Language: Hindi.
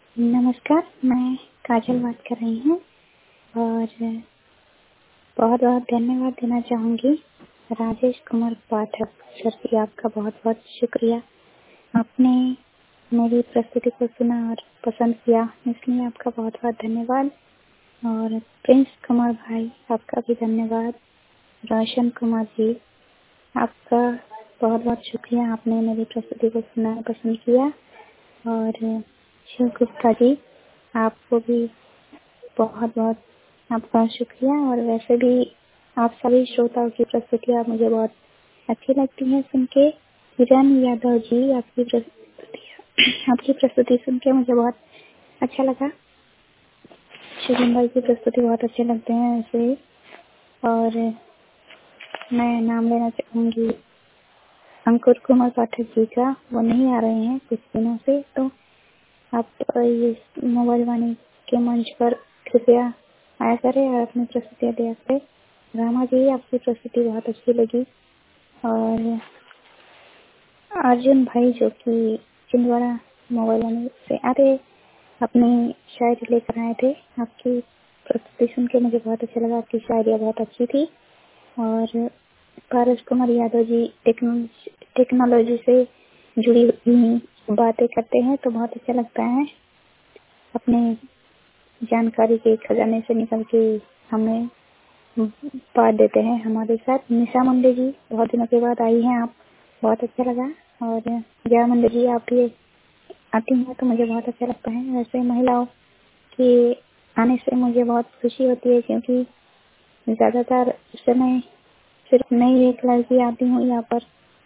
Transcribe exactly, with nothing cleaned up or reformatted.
नमस्कार, मैं काजल बात कर रही हूँ और बहुत बहुत धन्यवाद देना चाहूँगी राजेश कुमार पाठक सर की। आपका बहुत बहुत शुक्रिया, आपने मेरी प्रस्तुति को सुना और पसंद किया, इसलिए आपका बहुत बहुत धन्यवाद। और प्रिंस कुमार भाई, आपका भी धन्यवाद। रोशन कुमार जी, आपका बहुत बहुत शुक्रिया, आपने मेरी प्रस्तुति को सुना पसंद किया। और शिव गुप्ता जी, आपको भी बहुत बहुत आपका शुक्रिया। और वैसे भी आप सभी श्रोताओं की प्रस्तुतियाँ मुझे बहुत अच्छी लगती हैं सुन के। किरण यादव जी, आपकी प्रस्तुति आपकी प्रस्तुति सुन के मुझे बहुत अच्छा लगा। शिवम भाई की प्रस्तुति बहुत अच्छे लगते हैं ऐसे। और मैं नाम लेना चाहूँगी अंकुर कुमार पाठक जी का, वो नहीं आ रहे हैं कुछ दिनों से, तो आप ये मोबाइल वाणी के मंच पर कृपया आया करें और अपनी प्रस्तुतियाँ दिया करें। रामा जी, आपकी प्रस्तुति बहुत अच्छी लगी। और अर्जुन भाई, जो कि छिंदवाड़ा मोबाइल वाणी से आते अपनी शायरी लेकर आए थे, आपकी प्रस्तुति सुन के मुझे बहुत अच्छा लगा। आपकी शायरियाँ बहुत अच्छी थी। और पारस कुमार यादव जी टेक्नोलॉजी टेक्नोलॉजी से जुड़ी हुई बातें करते हैं तो बहुत अच्छा लगता है। अपने जानकारी के खजाने से निकल के हमें बांट देते हैं हमारे साथ। निशा मुंडे जी, बहुत दिनों के बाद आई हैं आप, बहुत अच्छा लगा। और जया मुंडे जी, आप भी आती हैं तो मुझे बहुत अच्छा लगता है। वैसे महिलाओं के आने से मुझे बहुत खुशी होती है, क्योंकि ज़्यादातर समय सिर्फ मैं ही एक लड़की आती हूँ यहाँ पर